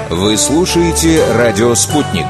Вы слушаете «Радио Спутник».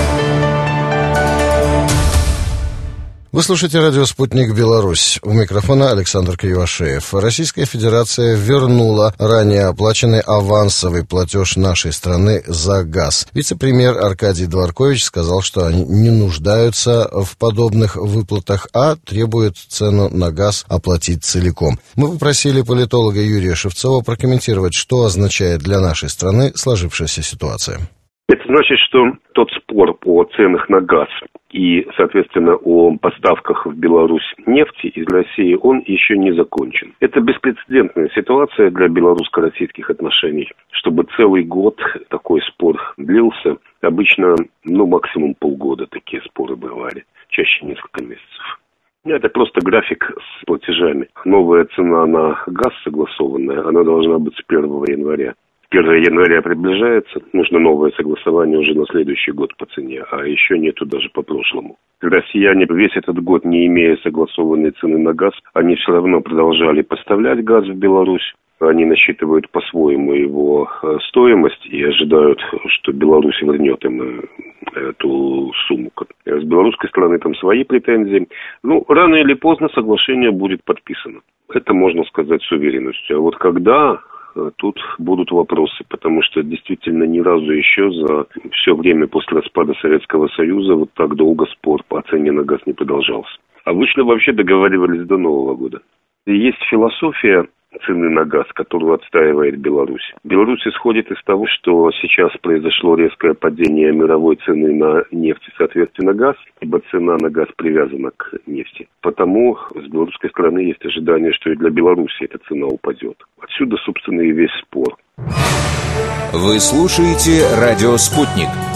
Вы слушаете радио «Спутник Беларусь». У микрофона Александр Кривошеев. Российская Федерация вернула ранее оплаченный авансовый платеж нашей страны за газ. Вице-премьер Аркадий Дворкович сказал, что они не нуждаются в подобных выплатах, а требуют цену на газ оплатить целиком. Мы попросили политолога Юрия Шевцова прокомментировать, что означает для нашей страны сложившаяся ситуация. Это значит, что тот спор о ценах на газ и, соответственно, о поставках в Беларусь нефти из России, он еще не закончен. Это беспрецедентная ситуация для белорусско-российских отношений. Чтобы целый год такой спор длился, обычно, максимум полгода такие споры бывали, чаще несколько месяцев. Это просто график с платежами. Новая цена на газ согласованная, она должна быть с 1 января. 1 января приближается, нужно новое согласование уже на следующий год по цене, а еще нету даже по прошлому. Россияне весь этот год, не имея согласованной цены на газ, они все равно продолжали поставлять газ в Беларусь. Они насчитывают по-своему его стоимость и ожидают, что Беларусь вернет им эту сумму. С белорусской стороны там свои претензии. Рано или поздно соглашение будет подписано. Это можно сказать с уверенностью. А вот когда... Тут будут вопросы, потому что действительно ни разу еще за все время после распада Советского Союза вот так долго спор по цене на газ не продолжался. Обычно вообще договаривались до Нового года. И есть философия цены на газ, которую отстаивает Беларусь. Беларусь исходит из того, что сейчас произошло резкое падение мировой цены на нефть и, соответственно, газ, ибо цена на газ привязана к нефти. Потому с белорусской стороны есть ожидание, что и для Беларуси эта цена упадет. Отсюда, собственно, и весь спор. Вы слушаете «Радио Спутник».